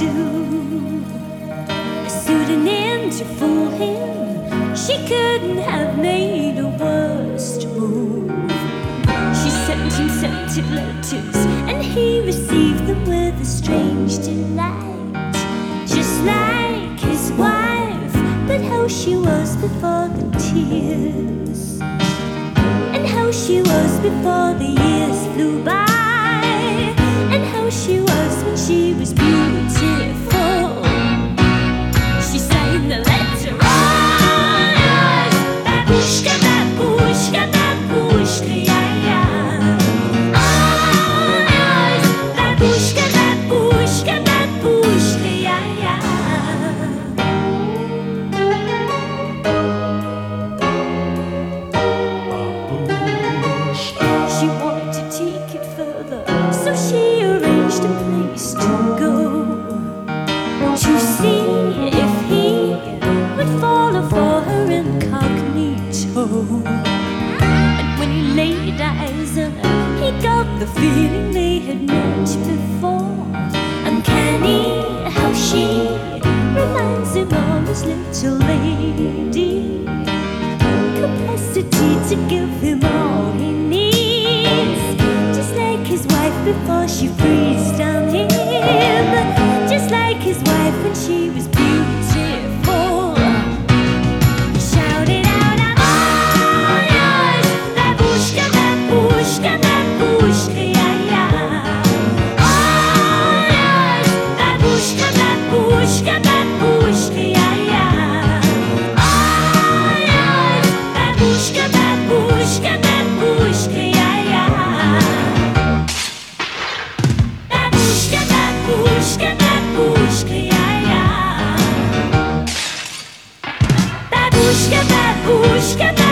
do. A pseudonym to fool him, she couldn't have made a worse move. She sent him scented letters, and he received them with a strange delight. Just like his wife, but how she was before the tears, and how she was before the years flew by, and how she was when she was beautiful. She signed the letter, oh yes, babushka, babushka, babushka, yeah, yeah. Oh yes, babushka, babushka, babushka, yeah, yeah. She wanted to take it further, so she arranged a place to go, to see if he would follow for her incognito. And when he laid eyes on her, he got the feeling they had met before. Uncanny how she reminds him of his little lady, capacity to give him all he needs, just like his wife before she freezed down him, just like his wife when she was beautiful. He shouted out, I'm all yours, babushka, babushka, babushka, yeah, yeah. All yours, babushka, babushka, babushka, yeah, yeah. All yours, babushka, babushka, babushka, yeah, yeah. Babushka, babushka, babushka, yeah, yeah. Babushka, babushka,